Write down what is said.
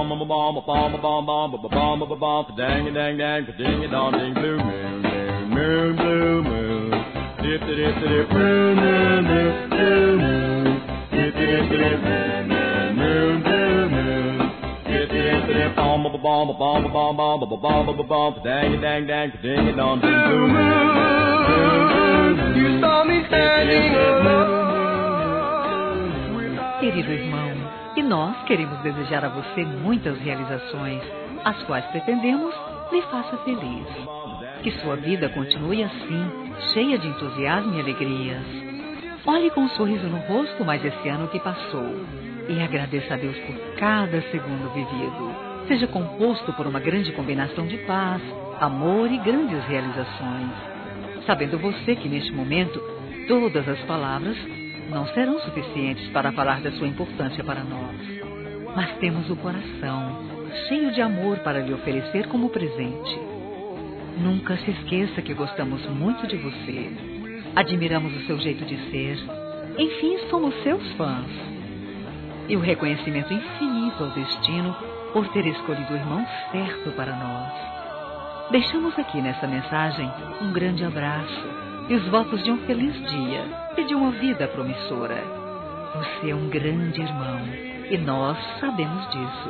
Querido irmão, e nós queremos desejar a você muitas realizações, as quais pretendemos lhe faça feliz. Que sua vida continue assim, cheia de entusiasmo e alegrias. Olhe com um sorriso no rosto mais esse ano que passou e agradeça a Deus por cada segundo vivido. Seja composto por uma grande combinação de paz, amor e grandes realizações. Sabendo você que neste momento todas as palavras não serão suficientes para falar da sua importância para nós. Mas temos o coração cheio de amor para lhe oferecer como presente. Nunca se esqueça que gostamos muito de você. Admiramos o seu jeito de ser. Enfim, somos seus fãs. E o reconhecimento infinito ao destino por ter escolhido o irmão certo para nós. Deixamos aqui nessa mensagem um grande abraço e os votos de um feliz dia e de uma vida promissora. Você é um grande irmão e nós sabemos disso.